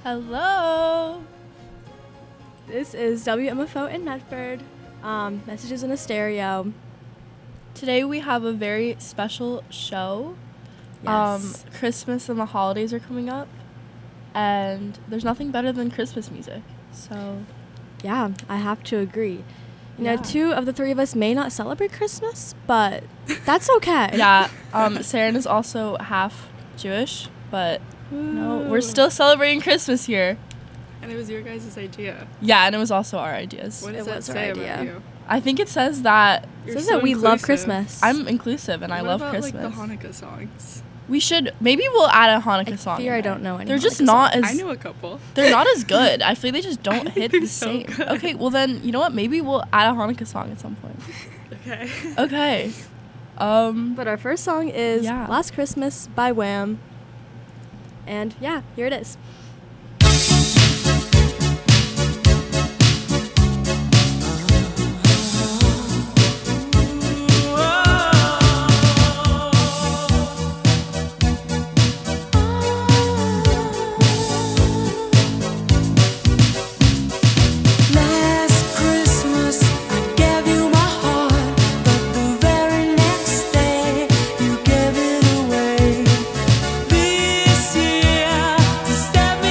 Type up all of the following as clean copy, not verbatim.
Hello. This is WMFO in Medford. Messages in a Stereo. Today we have a very special show. Yes. Christmas and the holidays are coming up, and there's nothing better than Christmas music. So, Yeah, I have to agree. You know, Yeah. 2 of the 3 of us may not celebrate Christmas, but that's okay. yeah. Saren is also half Jewish, but no, we're still celebrating Christmas here. And it was your guys' idea. Yeah, and it was also our ideas. What It does that was our say idea. about you? I think it says that It You're says so that we love inclusive. Christmas. I'm inclusive and I What love about, Christmas. like, the Hanukkah songs? We should maybe we'll add a Hanukkah I song. fear in I there. don't know any They're just Hanukkah not songs. I as knew a couple. they're not as good. I feel they just don't hit They're the so same. good. Okay, well then you know what? Maybe we'll add a Hanukkah song at some point. Okay. Okay. But our first song is Yeah. Last Christmas by Wham. And yeah, here it is. Last Christmas I gave you my heart, but the very next day you gave it away. This year, to set me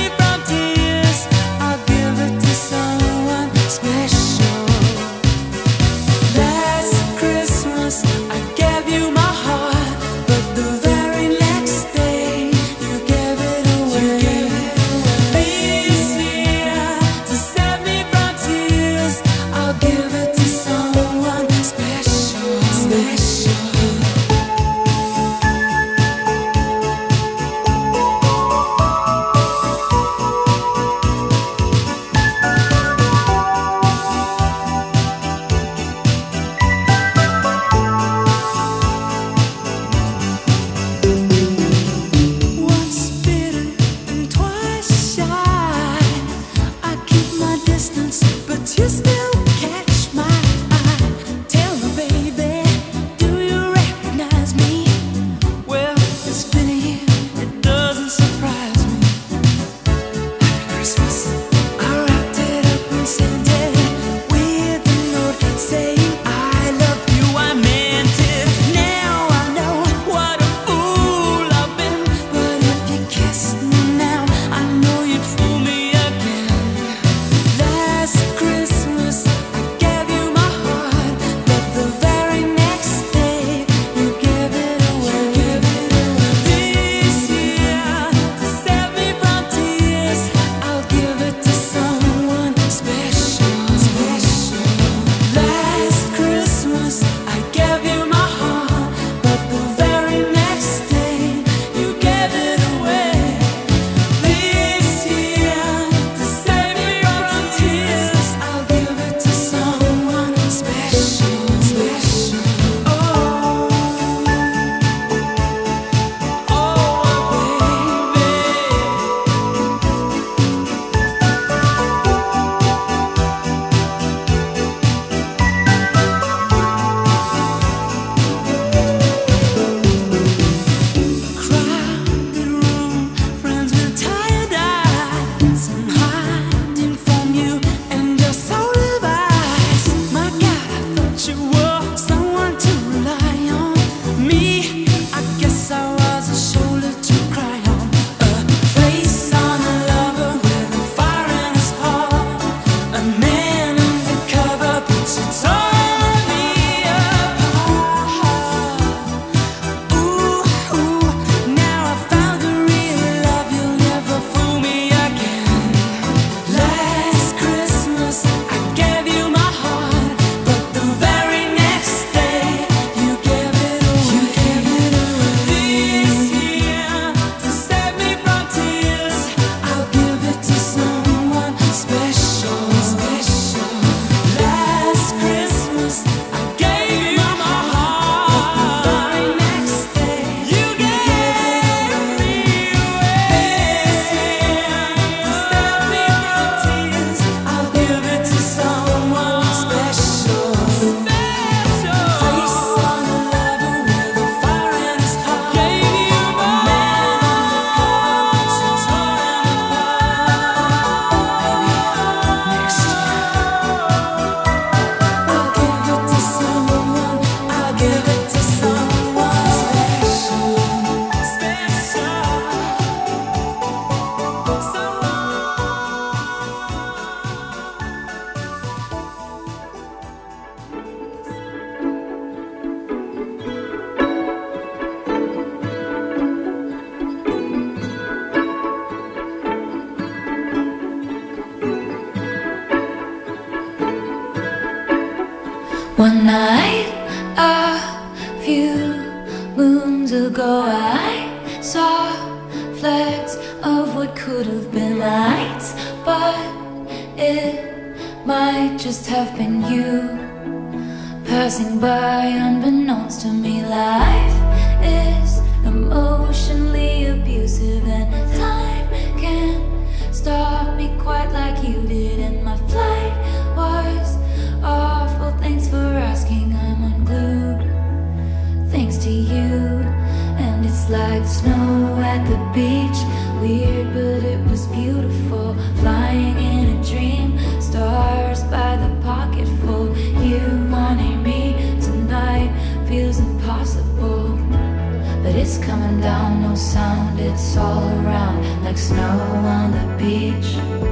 just have been you passing by unbeknownst to me. Life is emotionally abusive, and time can't stop me quite like you did. And my flight was awful, thanks for asking. I'm unglued thanks to you. And it's like snow at the beach, weird but it was beautiful. Flying in a dream, stars by the pocketful. You wanting me tonight feels impossible, but it's coming down, no sound, it's all around. Like snow on the beach,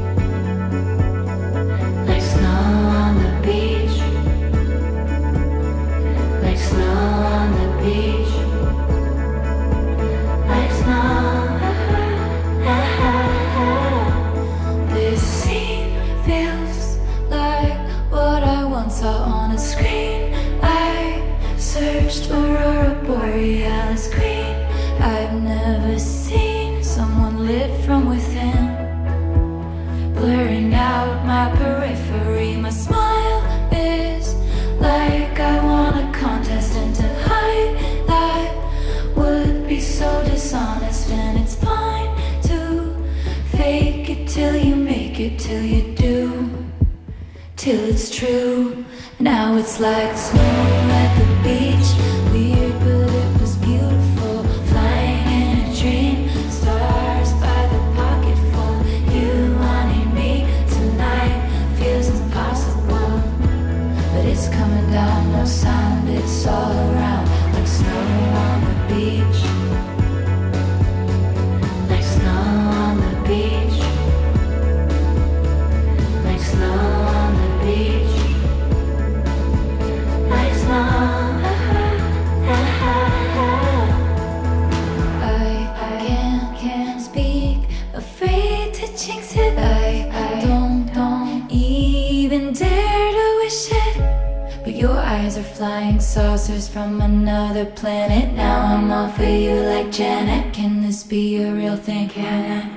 like snow on the beach, like snow on the beach, like snow. This scene feels like what I once saw on a screen. I searched Aurora Borealis queen. I've never seen someone lit from within, blurring out my periphery. My smile is like I won a contest, and to hide that would be so dishonest. And it's fine to fake it till you make it, till you do, till it's true. Now it's like snow at the beach, weird but it was beautiful. Flying in a dream, stars by the pocketful. You wanting me tonight feels impossible, but it's coming down, no sound, it's all around. Like snow on the beach, like snow on the beach, like snow on the beach, like snow. I can't speak, afraid to jinx it. I don't even dare to wish it, but your eyes are flying saucers from another planet. Now I'm all for you like Janet. Can this be a real thing? Can it?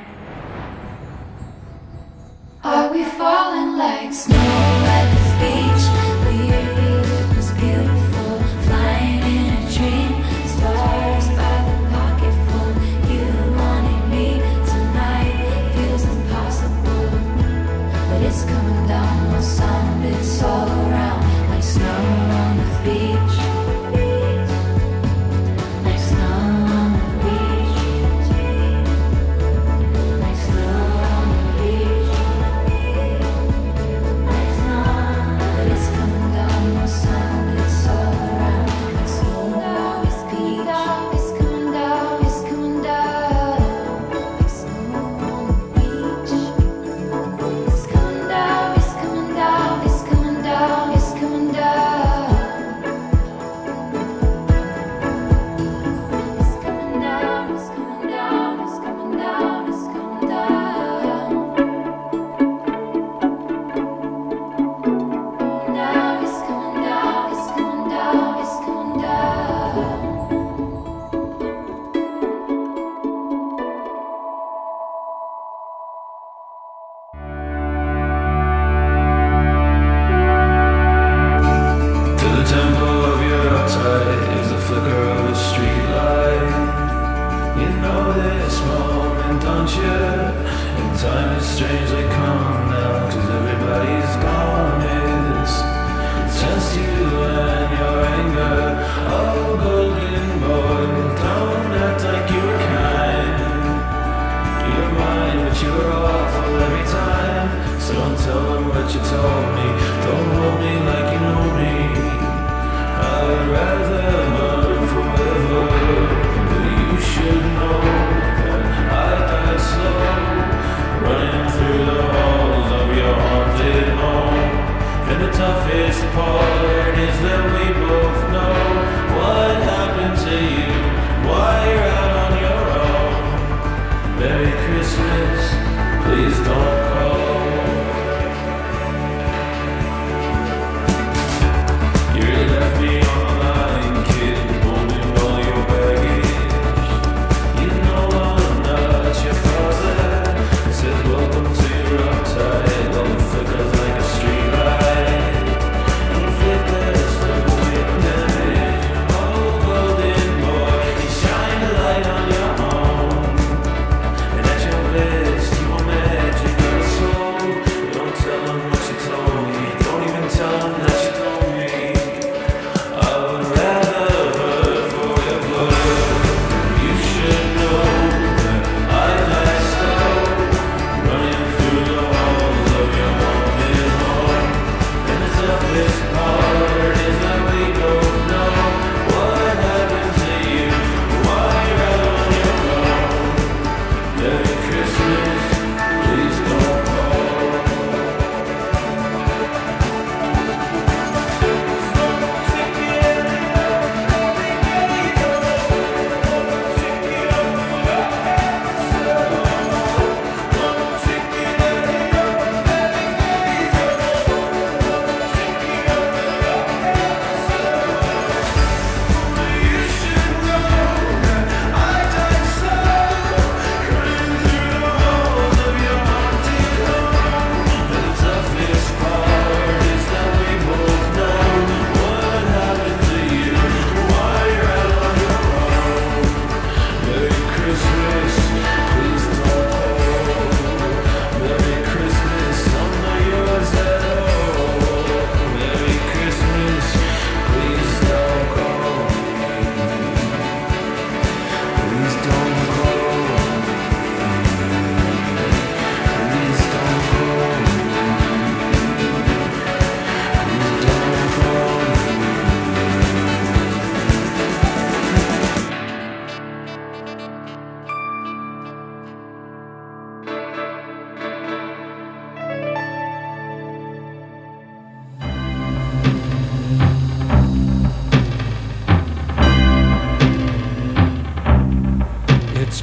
Are we falling like snow at the beach? Weird but it was beautiful. Flying in a dream, stars by the pocketful. You wanting me tonight feels impossible, but it's coming down, no sound, it's all around. Like snow on the beach, like snow on the beach, like snow on the beach, like snow. But it's coming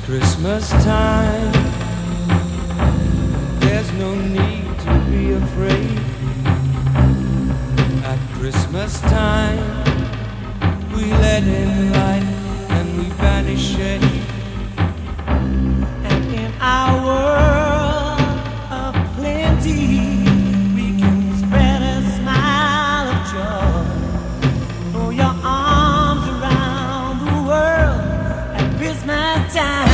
Christmas time. There's no need to be afraid. At Christmas time, we let in light and we banish shade. And in our world of plenty, we can spread a smile of joy. Throw your arms around the world at Christmas time.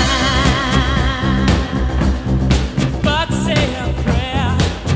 But say a prayer,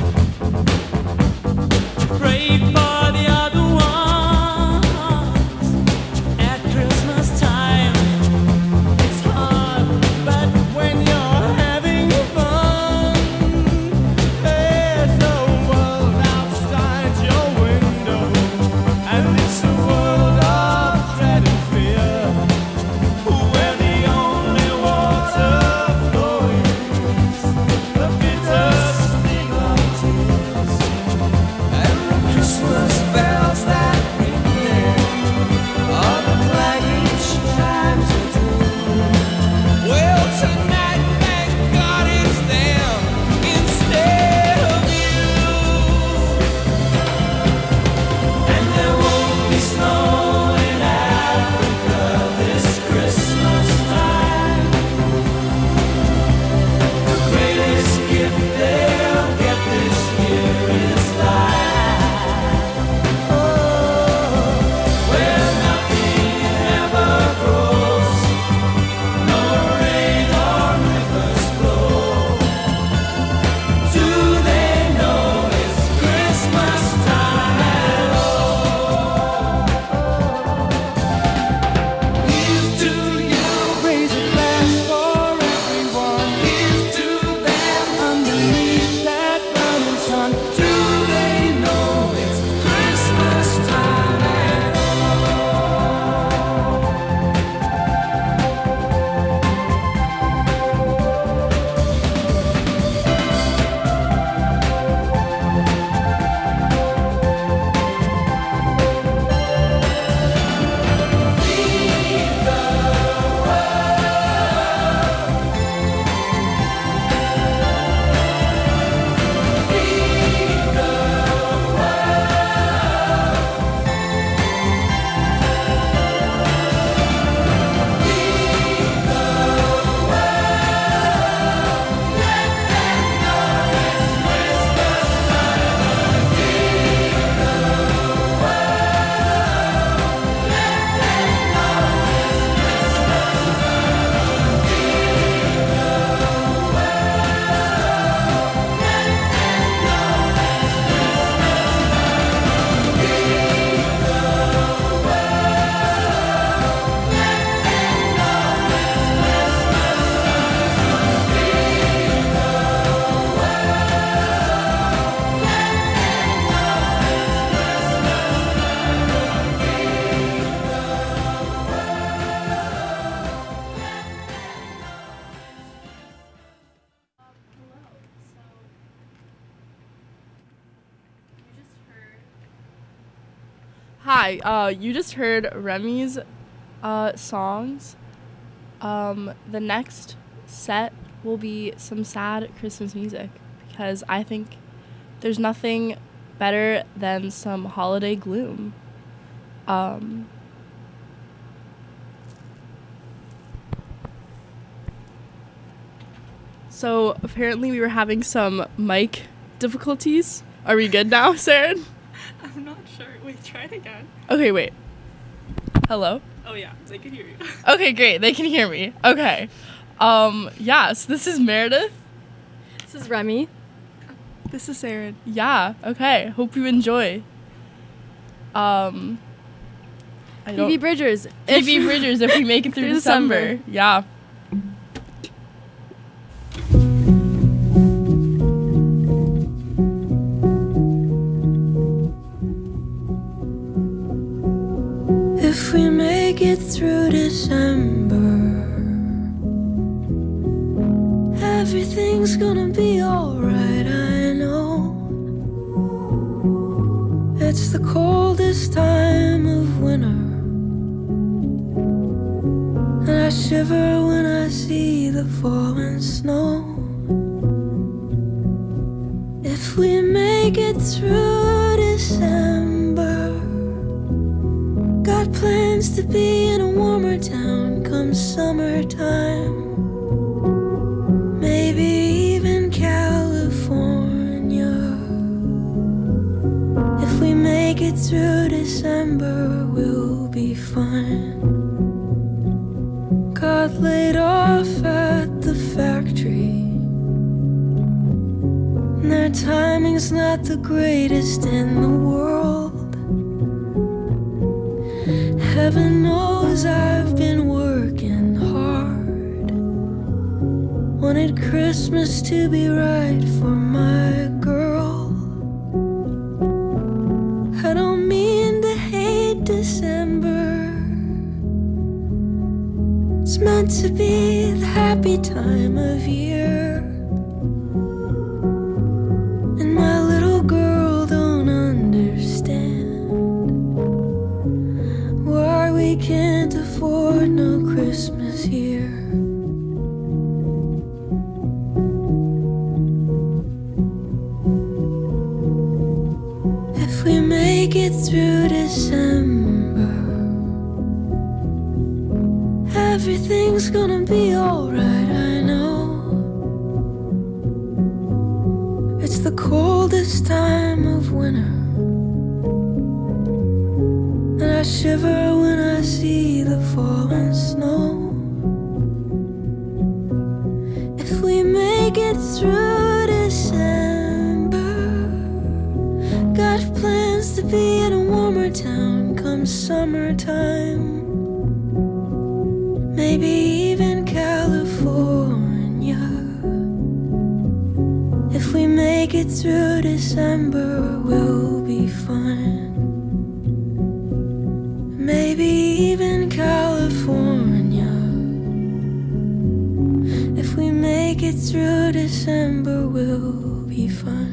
pray for the other ones. At Christmas time, it's hard, but when you're having fun, there's no world outside your window, and it's a world of dread and fear, where the only water flowing is the bitter sting of tears, and the Christmas bells that ring there are the clanging chimes of doom. Well, tonight, thank God it's them instead of you. And there won't be snow in Africa this Christmas time. The greatest gift they'll get this year is life. Oh, where nothing ever grows, no rain or rivers flow. Do they know it's Christmas time at all? Here's to you, raise a glass for everyone. Here's to them underneath that burning sun. Do they know it's Christmas time at all? Hi, you just heard Remy's songs. The next set will be some sad Christmas music because I think there's nothing better than some holiday gloom. So apparently we were having some mic difficulties. Are we good now, Saren? I'm not sure. Wait, try it again. Okay, wait. Hello? Oh yeah, they can hear you. Okay, great. They can hear me. Okay. Yeah, so this is Meredith. This is Remy. This is Sarah. Yeah, okay. Hope you enjoy. Phoebe Bridgers. Phoebe Bridgers if we make it through Through December. December. Yeah. If we make it through December, everything's gonna be alright, I know. It's the coldest time of winter, and I shiver when I see the falling snow. If we make it through December, got plans to be in a warmer town come summertime. Maybe even California. If we make it through December, we'll be fine. Got laid off at the factory, and their timing's not the greatest in the world. Heaven knows I've been working hard. Wanted Christmas to be right for my girl. I don't mean to hate December. It's meant to be the happy time of year. And my little girl don't understand why we can't afford no Christmas here. If we make it through December, everything's gonna be alright, I know. It's the coldest time of winter, and I shiver when I see the falling snow. If we make it through December, got plans to be in a warmer town come summertime. Maybe even California. If we make it through December, we'll be fine. Maybe even California. If we make it through December, we'll be fine.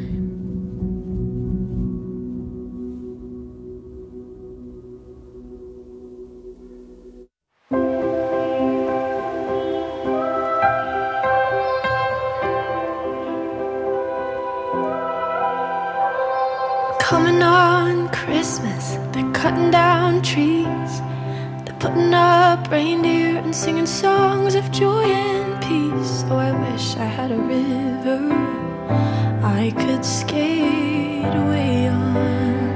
Coming on Christmas, they're cutting down trees, they're putting up reindeer and singing songs of joy and peace. Oh, I wish I had a river I could skate away on.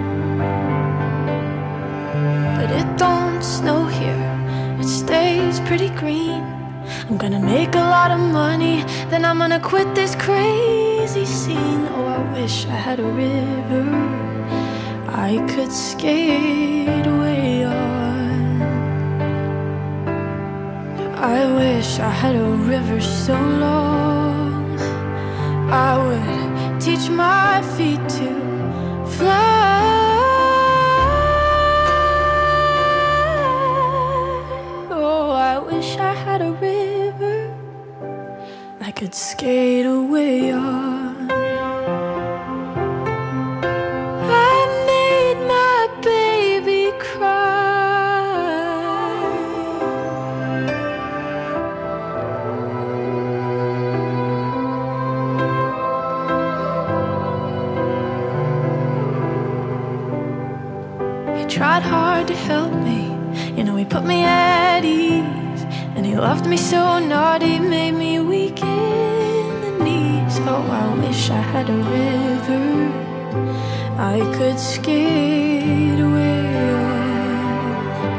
But it don't snow here, it stays pretty green. I'm gonna make a lot of money, then I'm gonna quit this crazy scene. Oh, I wish I had a river I could skate away on. I wish I had a river so long I would teach my feet to fly. Oh, I wish I had a river I could skate away on. I made my baby cry. He tried hard to help me, you know, he put me at ease. And he loved me so naughty, made me weak in the knees. Oh, I wish I had a river I could skate away on.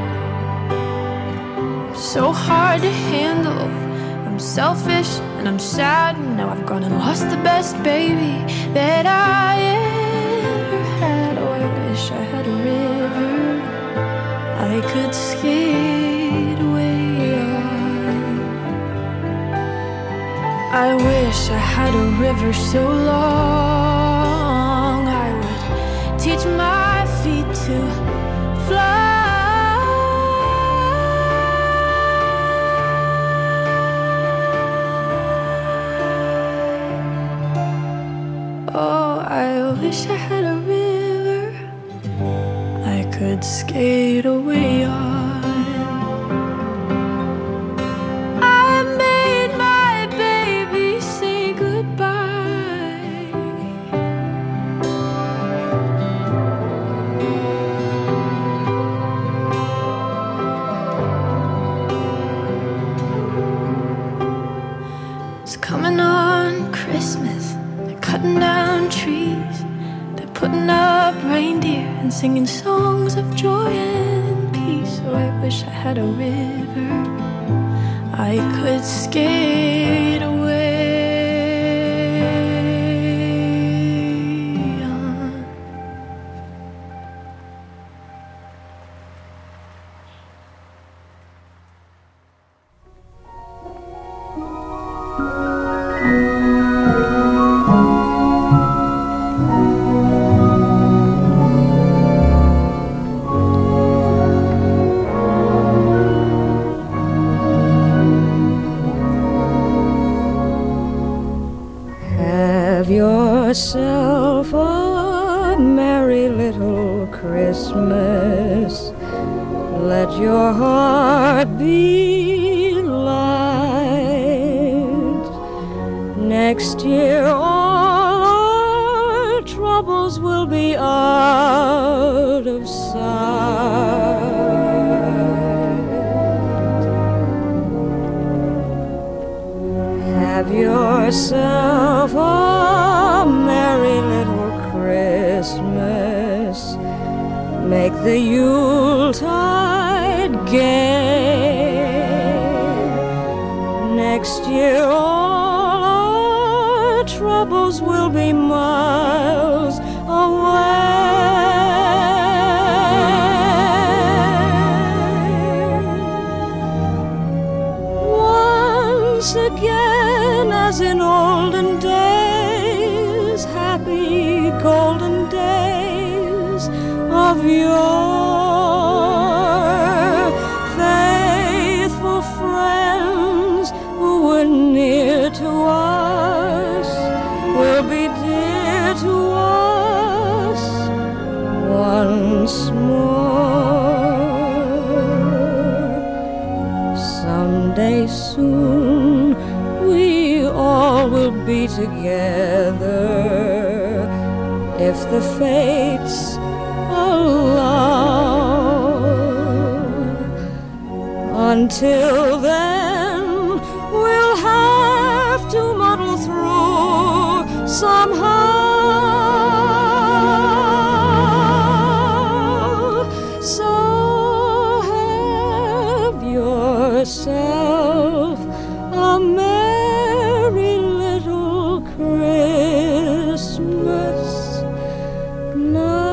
So hard to handle, I'm selfish and I'm sad. Now I've gone and lost the best baby that I ever had. Oh, I wish I had a river I could skate away on. I wish I had a river so long I would teach my feet to fly. Oh, I wish I had a river I could skate away on. singing songs of joy and peace. Oh, I wish I had a river I could skate away on. Have yourself a merry little Christmas. Let your heart be light. Next year all our troubles will be out of sight. Have yourself a merry little Christmas. Make the Yuletide gay. Next year all our troubles will be miles away. Once again, as in olden days, happy golden days of yore, faithful friends who were near to us will be dear to us once more. Someday soon we all will be together if the fates allow. Until then, we'll have to muddle through somehow. So have yourself a merry little Christmas now.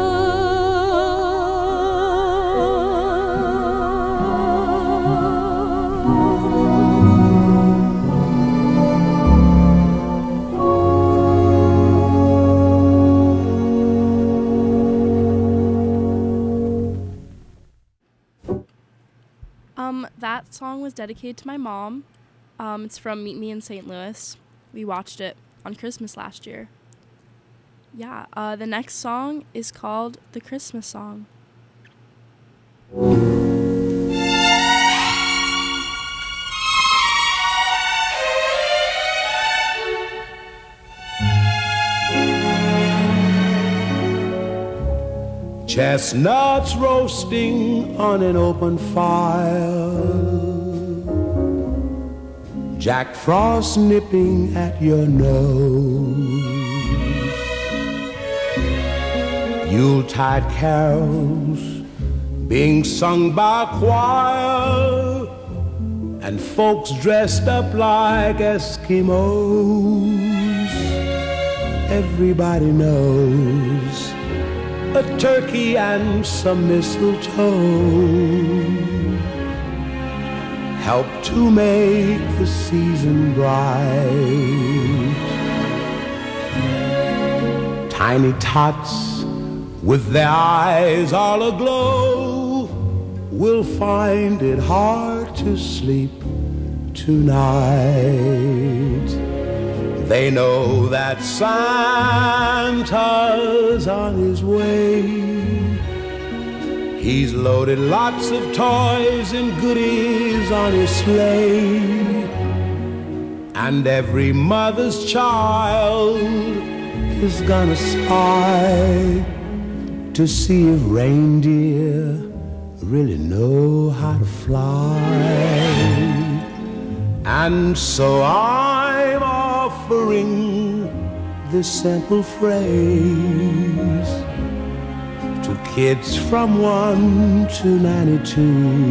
That song was dedicated to my mom. It's from Meet Me in St. Louis. We watched it on Christmas last year. Yeah, the next song is called The Christmas Song. Chestnuts roasting on an open fire, Jack Frost nipping at your nose, Yuletide carols being sung by a choir, and folks dressed up like Eskimos. Everybody knows a turkey and some mistletoe help to make the season bright. Tiny tots with their eyes all aglow will find it hard to sleep tonight. They know that Santa's on his way. He's loaded lots of toys and goodies on his sleigh, and every mother's child is gonna spy to see if reindeer really know how to fly. And so I'm offering this simple phrase to kids from 1 to 92.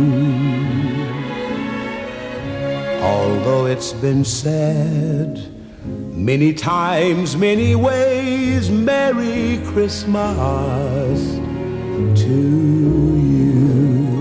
Although it's been said many times, many ways, Merry Christmas to you.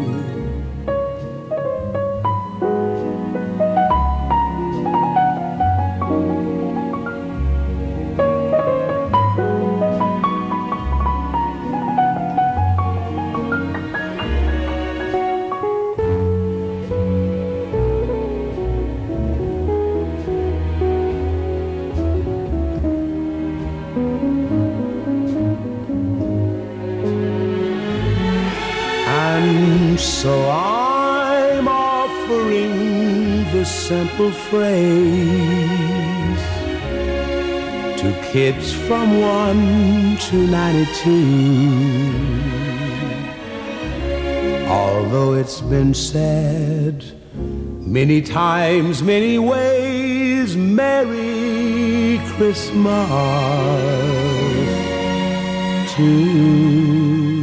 So I'm offering this simple phrase to kids from 1 to 92. Although it's been said many times, many ways, Merry Christmas to you.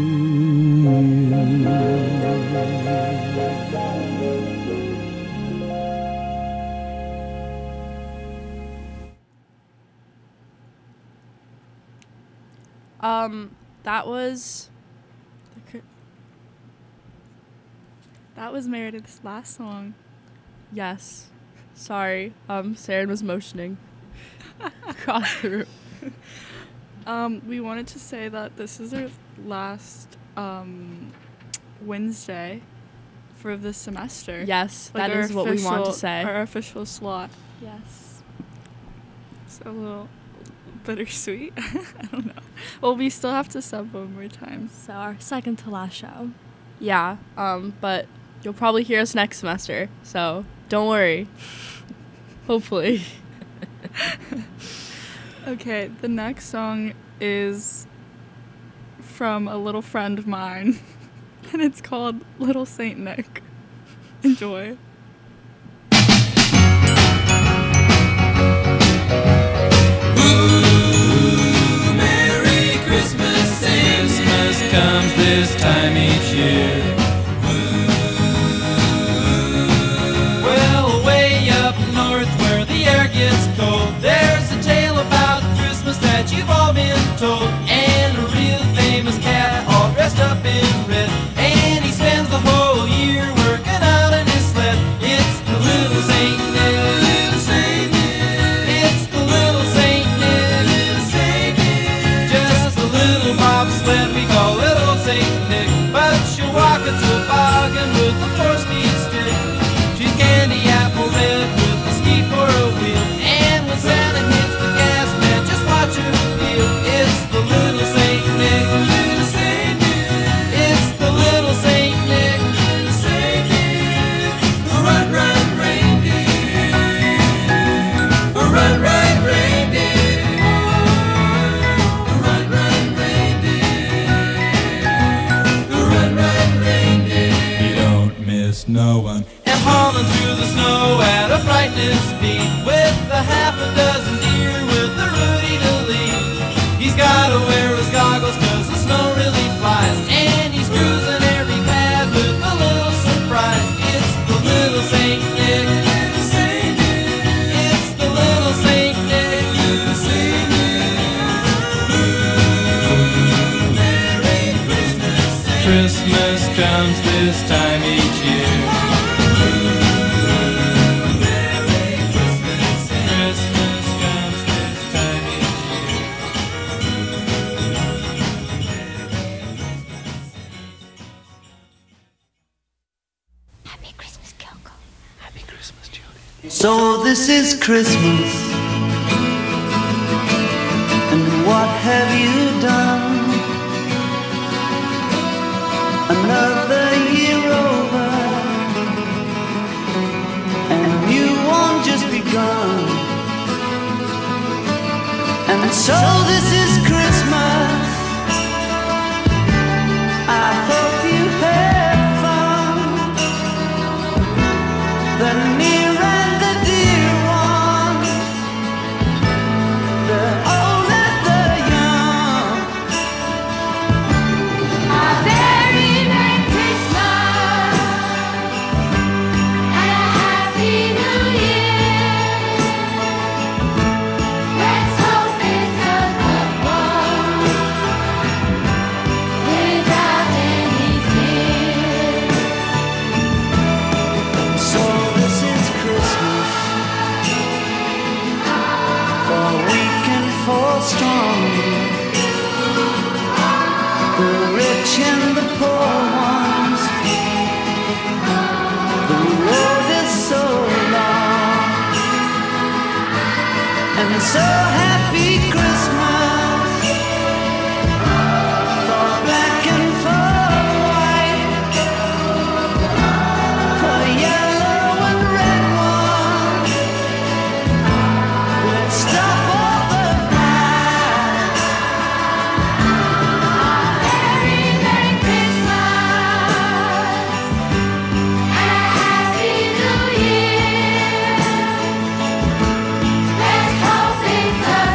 That was Meredith's last song. Yes. Sorry. Saren was motioning across the room. We wanted to say that this is our last Wednesday for this semester. Yes, Like that is what we want to say. Our official slot. Yes. It's a little bittersweet. I don't know. Well, we still have to sub one more time. So our second to last show. Yeah, but you'll probably hear us next semester, so don't worry. Hopefully. Okay, the next song is from a little friend of mine, and it's called Little Saint Nick. Enjoy. Merry Christmas, Christmas comes this time each year. Well, way up north where the air gets cold, there's a tale about Christmas that you've all been told. And a real famous cat all dressed up in red, and he spends the whole year working out in his sled. It's the little Saint Nick, little Saint Nick. It's the little Saint Nick, little Saint Nick. Just a little bobsled we call little Saint Nick, but she'll walk a toboggan with a 4-speed stick. She's candy apple red with a ski for a wheel, and when Santa hits the gas, man, just watch her feel. It's the little Saint Nick, little Saint Nick. It's the little Saint Nick, little Saint Nick. Run, run, reindeer. Run, run, reindeer. Run, run, reindeer. Run, run, reindeer. You don't miss no one. And hauling through the snow at a frightening speed, with a half a dozen deer with a Rudy to lead. He's gotta wear his goggles 'cause the snow really flies, and he's cruising every path with a little surprise. It's the little Saint Nick, little Saint Nick. It's the little Saint Nick, little Saint Nick. Merry Christmas, Christmas comes this time each year. Merry Christmas, Christmas comes this time each year. Happy Christmas, Kyoko. Happy Christmas, Jody. So this is Christmas, and what have you done? Another year over, and a new one just begun. And so this is Christmas. I hope you had fun. The near and the dear ones, the old and the young. So happy Christmas for black and for white, for yellow and red one. Let's stop all the fight. Merry Christmas and a Happy New Year. Let's hope it's a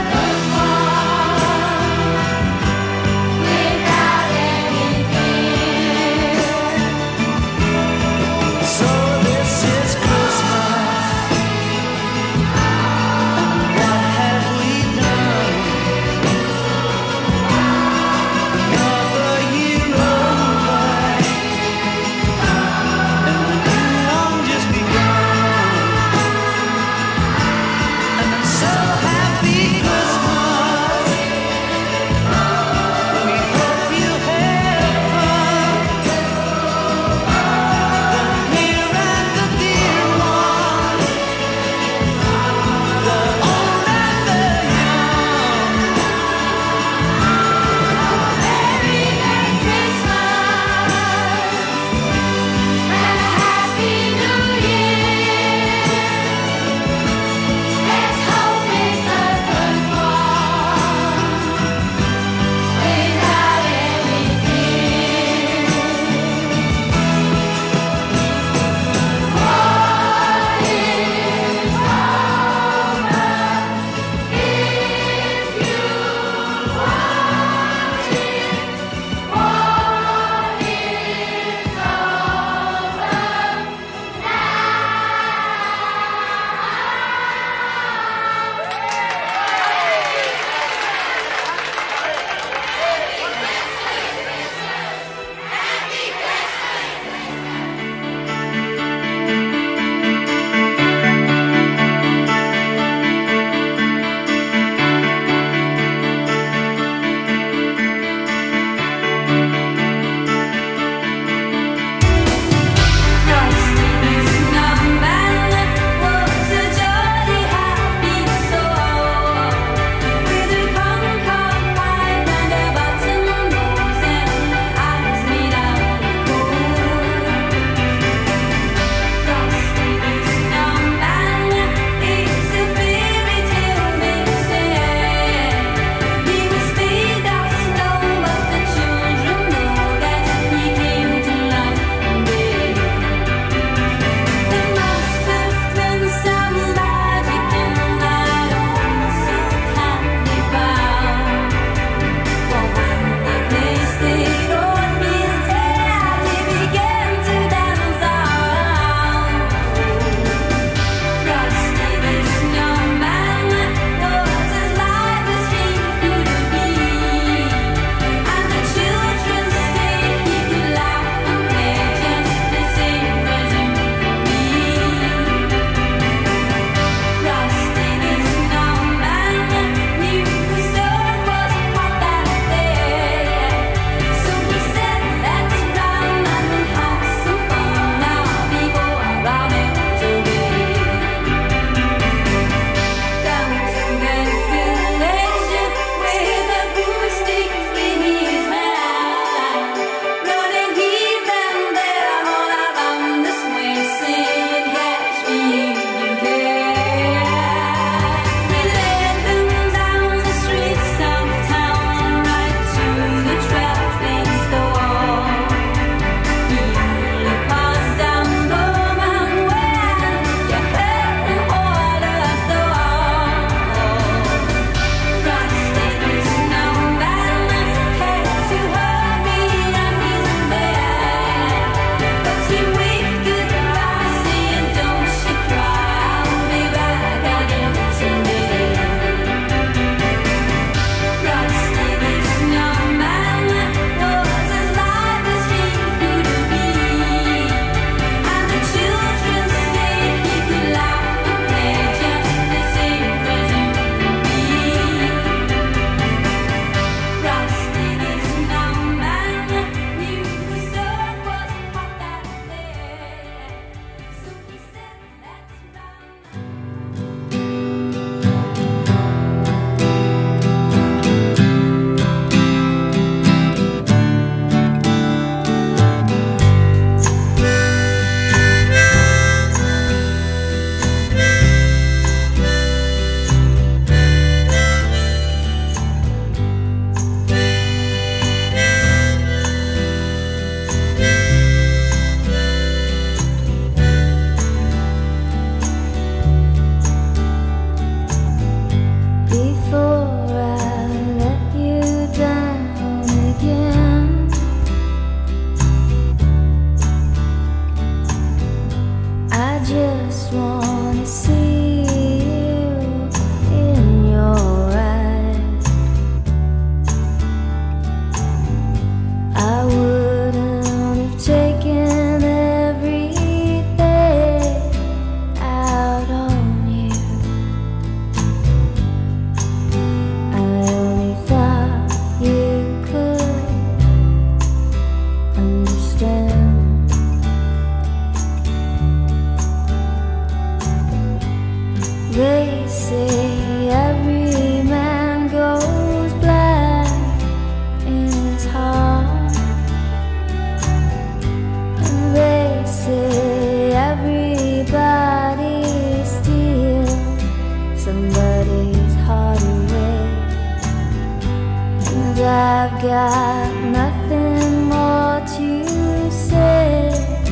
got nothing more to say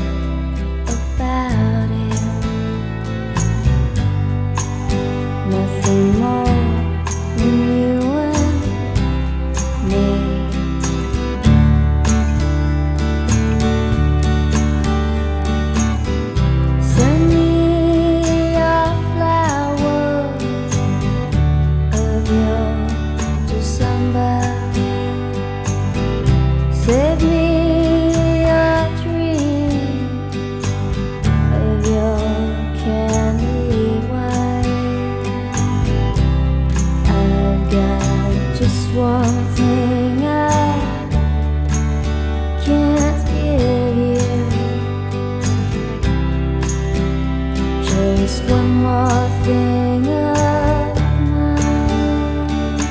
about it. Nothing more than you and me. Send me your flowers of your December. Save me a dream of your candy wine. I've got just one thing I can't give you. Just one more thing of mine.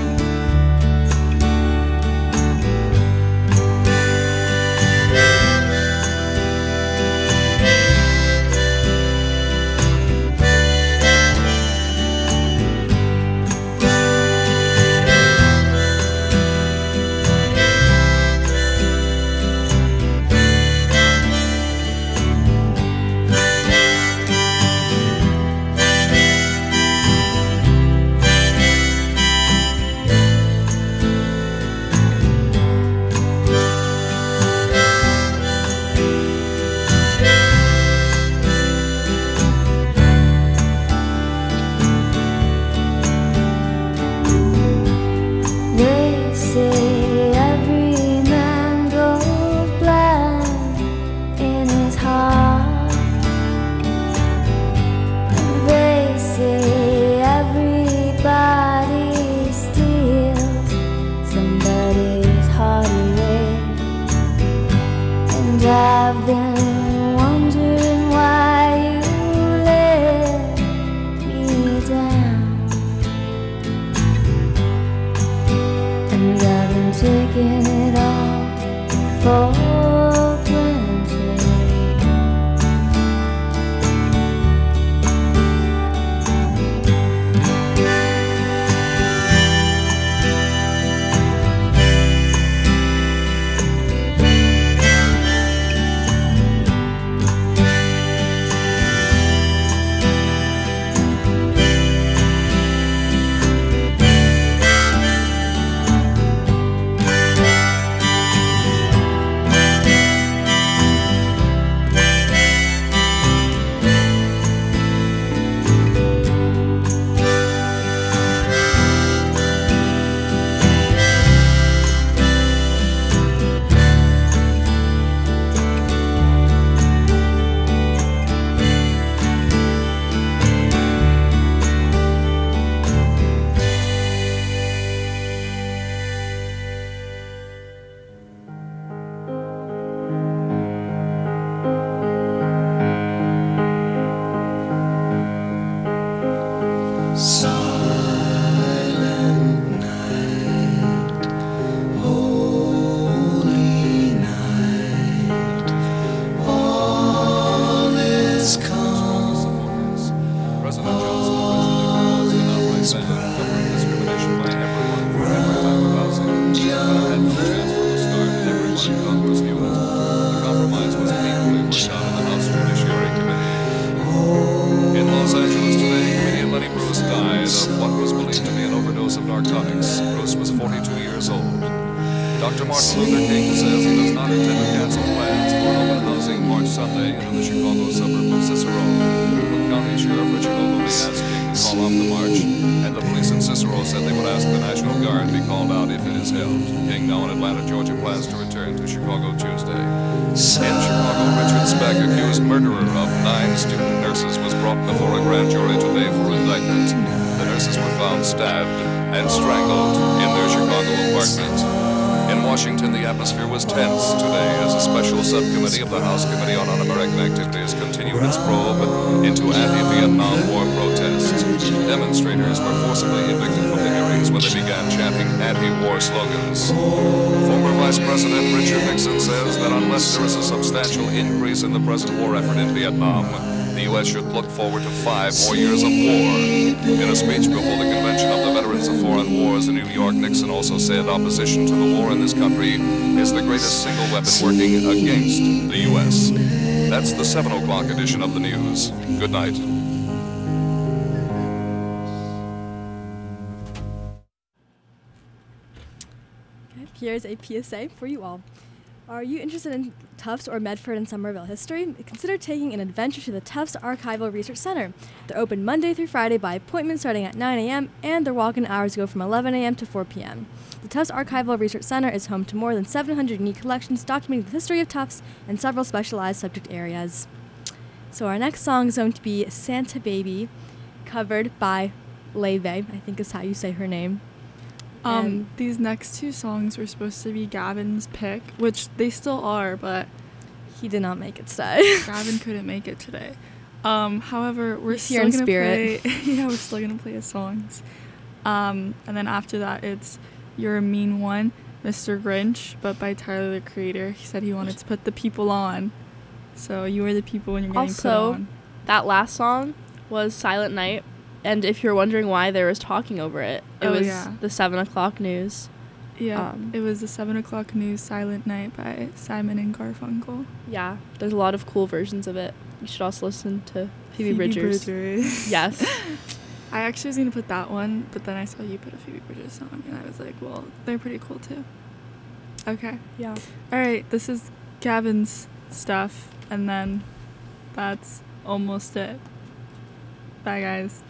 They say every man goes blind in his heart. They say everybody steals somebody's heart away. And I've been wondering why you let me down. And I've been taking it all for granted. Silent night, holy night, all is calm. President Johnson originally proposed an outright ban covering discrimination by everyone for every type of housing. But had no chance from the start, and everyone in Congress knew it. The compromise was painfully worked out in the House Judiciary Committee. In Los Angeles today, comedian Lenny Bruce died of what was believed to be an overdose of narcotics. Bruce was 42 years old. Dr. Martin Luther King says he does not intend to cancel plans for an open housing March Sunday in the Chicago suburb of Cicero. The county sheriff Richard Ogilvie asked King to call off the march, and the police in Cicero said they would ask the National Guard be called out if it is held. King, now in Atlanta, Georgia, plans to return to Chicago Tuesday. In Chicago, Richard Speck, accused murderer of 9 student nurses, was brought before a grand jury today for indictment. The nurses were found stabbed and strangled in their Chicago apartment. In Washington, the atmosphere was tense today as a special subcommittee of the House Committee on Un-American Activities continued its probe into anti-Vietnam War protests. Demonstrators were forcibly evicted from the hearings when they began chanting anti-war slogans. Former Vice President Richard Nixon says that unless there is a substantial increase in the present war effort in Vietnam, the U.S. should look forward to 5 more years of war. In a speech before the Convention of the Veterans of Foreign Wars in New York, Nixon also said opposition to the war in this country is the greatest single weapon working against the U.S. That's the 7 o'clock edition of the news. Good night. Here's a PSA for you all. Are you interested in Tufts or Medford and Somerville history? Consider taking an adventure to the Tufts Archival Research Center. They're open Monday through Friday by appointment starting at 9 a.m. and their walk-in hours go from 11 a.m. to 4 p.m. The Tufts Archival Research Center is home to more than 700 unique collections documenting the history of Tufts and several specialized subject areas. So our next song is going to be Santa Baby, covered by Leve, I think is how you say her name. These next 2 songs were supposed to be Gavin's pick, which they still are, but he did not make it today. Gavin couldn't make it today. However, we're He's still here in gonna spirit. play. Yeah, we're still gonna play his songs. And then after that, it's "You're a Mean One," Mr. Grinch, but by Tyler the Creator. He said he wanted to put the people on, so you are the people when you're getting put Also, on. that last song was Silent Night, and if you're wondering why there was talking over it, it was the 7 o'clock news. Yeah, it was the 7 o'clock news "Silent Night" by Simon and Garfunkel. Yeah, there's a lot of cool versions of it. You should also listen to Phoebe Bridgers. Yes. I actually was going to put that one, but then I saw you put a Phoebe Bridgers song, and I was like, well, they're pretty cool too. Okay. Yeah. All right, this is Gavin's stuff, and then that's almost it. Bye, guys.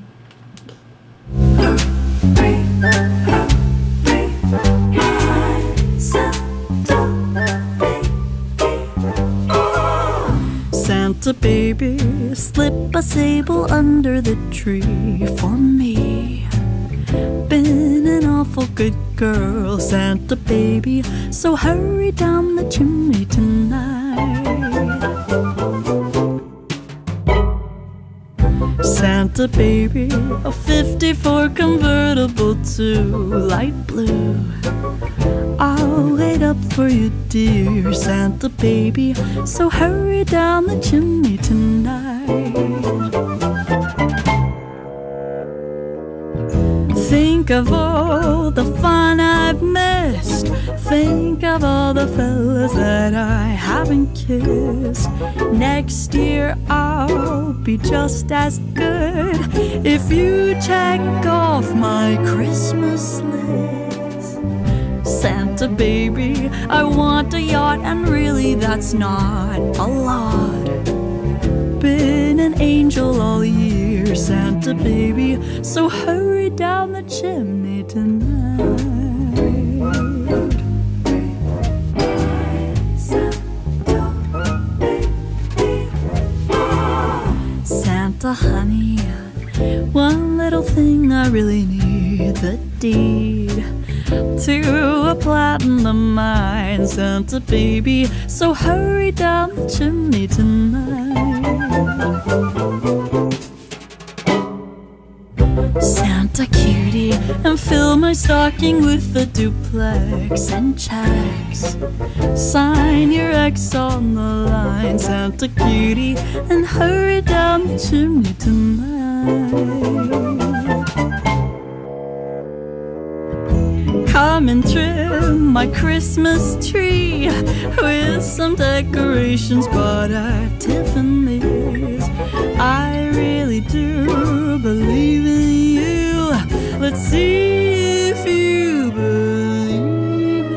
Santa baby, slip a sable under the tree for me. Been an awful good girl, Santa baby, so hurry down the chimney tonight. Santa baby, a 54 convertible to light blue. I'll wait up for you, dear Santa baby, so hurry down the chimney tonight. Think of all the fun I've missed. Think of all the fellas that I haven't kissed. Next year I'll be just as good if you check off my Christmas list. Santa baby, I want a yacht, and really that's not a lot. Been an angel all year, Santa baby, so hurry down the chimney tonight. Santa honey, one little thing I really need, the deed to a platinum mine, Santa baby, so hurry down the chimney tonight. Santa cutie, and fill my stocking with a duplex and checks. Sign your ex on the line, Santa cutie, and hurry down the chimney tonight. Come and trim my Christmas tree with some decorations bought at Tiffany's. I really do believe in you. Let's see if you believe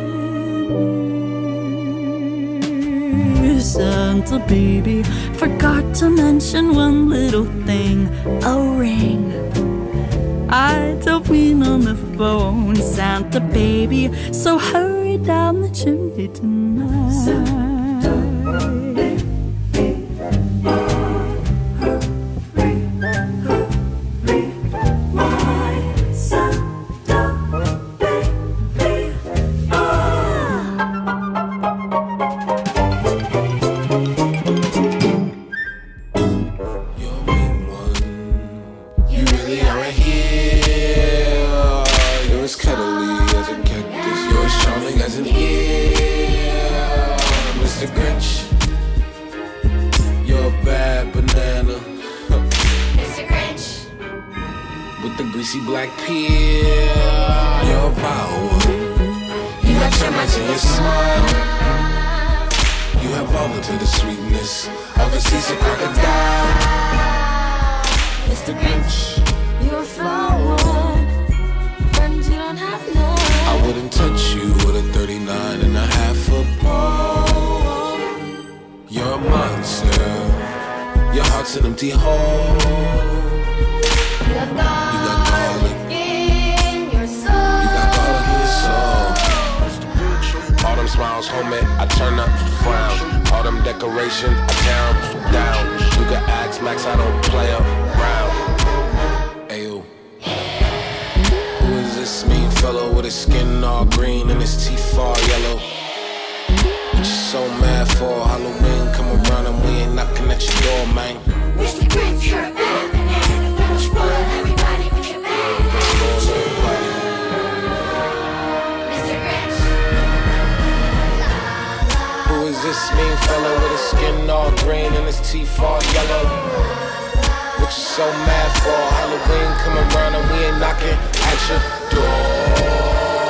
in me. Santa baby, forgot to mention one little thing, a ring. I don't mean on the phone, Santa baby, so hurry down the chimney tonight. Santa baby, hurry, hurry, my Santa baby, You really are a hero. You're as cuddly as a cactus. You're as charming as an eel. greasy black peel. You're a wild one. You got termites in your smile. You have over to the sweetness of a seasick crocodile. Mr. Grinch, you're a flower. Friends you don't have none. I wouldn't touch you with a 39 and a half foot pole. You're a monster. Your heart's an empty hole. You got garlic in your soul. You got garlic in your soul. All them smiles, homie, I turn up, frown. All them decorations, I down, down. You can ask Max, I don't play around. Ayo. Who is this mean fellow with his skin all green and his teeth all yellow? What you so mad for? Halloween come around and we ain't knocking at your door, man. Mr. Grinch, you're a bad banana. Don't spoil everybody with your bad. Mr. Grinch. Who is this mean fellow with his skin all green and his teeth all yellow? What you so mad for? Halloween come around and we ain't knocking at your door.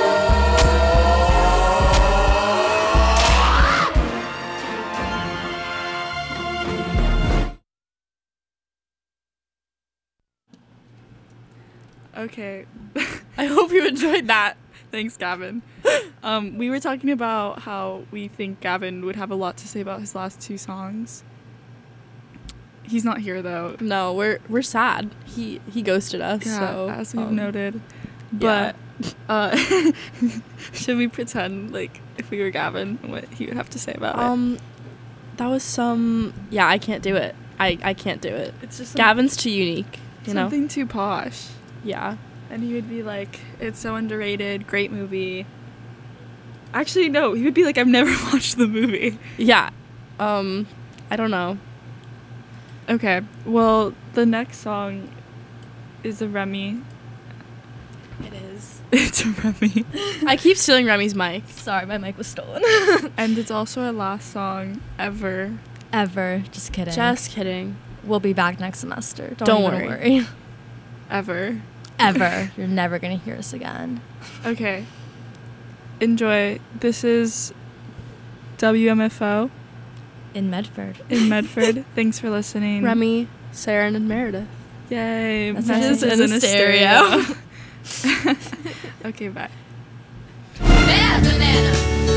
Okay. I hope you enjoyed that. Thanks, Gavin. We were talking about how we think Gavin would have a lot to say about his last two songs. He's not here though. No, we're sad. He ghosted us. Yeah, so as we've noted. Yeah. But should we pretend like if we were Gavin, what he would have to say about it? That was some. Yeah, I can't do it. I can't do it. It's just Gavin's too unique. You know. Something too posh. Yeah. And he would be like, it's so underrated, great movie. Actually, no, he would be like, I've never watched the movie. Yeah. I don't know. Okay, well, the next song is a Remy. It is. It's a Remy. I keep stealing Remy's mic. Sorry, my mic was stolen. And it's also our last song ever. Ever. Just kidding. Just kidding. We'll be back next semester. Don't even worry. Ever. Ever. You're never going to hear us again. Okay. Enjoy. This is WMFO. In Medford. In Medford. Thanks for listening. Remy, Sarah, and Meredith. Yay. Messages in a stereo. Okay, bye. Bad banana.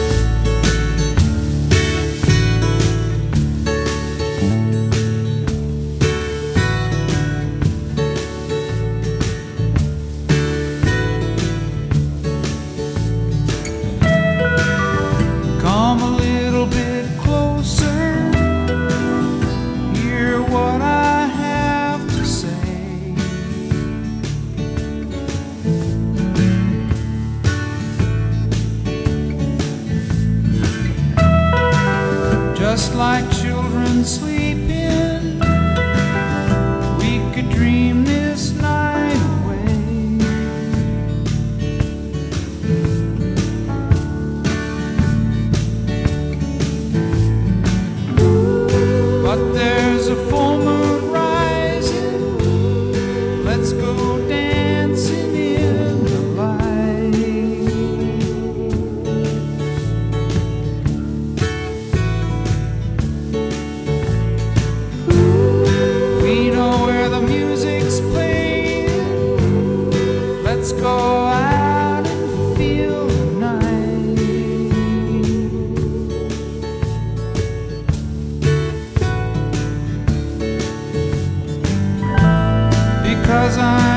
Come a little bit closer, hear what I have to say. Just like children sleeping, we could dream this night away. But there's a full moon rising. Let's go dancing in the light. We know where the music's playing. Let's go out and feel the night. Because I'm